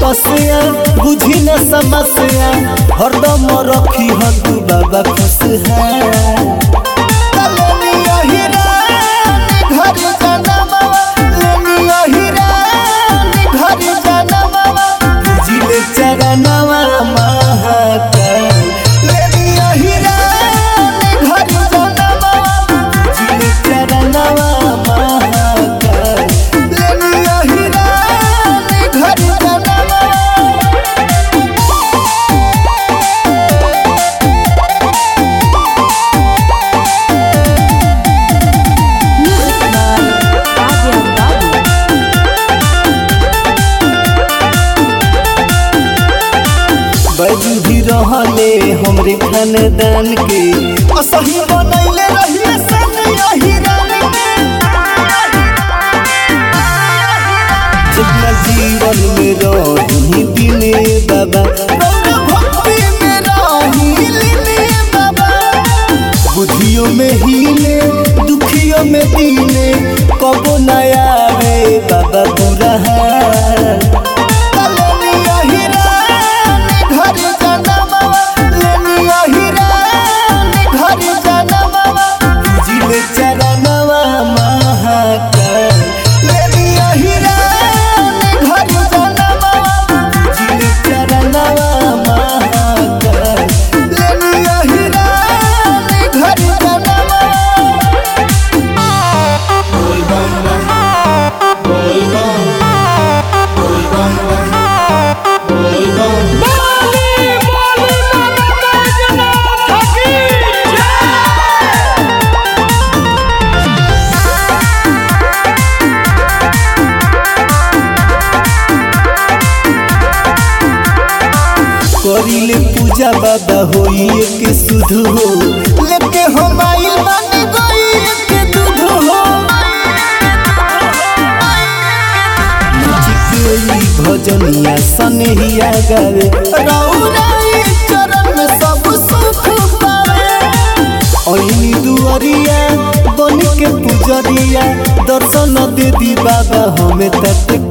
तपस्या बुझी न समस्या हरदम रखी ह तू बाबा खुश है। चरणवा महाकाल चरणवा महाकाल बजू भी रहले हमरे खानदान के असही बनैले रहिए सन यही रान के। जितना जीवन में रही दिने बाबा भक्ति में रही लीने बाबा बुद्धियों में हीने दुखियों में दीने कबो न आवे बाबा बुरा हाल। चरणवा महाकाल चरणवा महाकाल करिले पूजा बाबा होई के सुध हो लेके हम आइल बानी गई के दूध हो। नाचिके भजनिया सनेहिया गावे रौराई चरण में सब सुख पावे। ओइनी दुआरिया बन के पुजरिया दर्शन दे दी बाबा हमें तत्काल।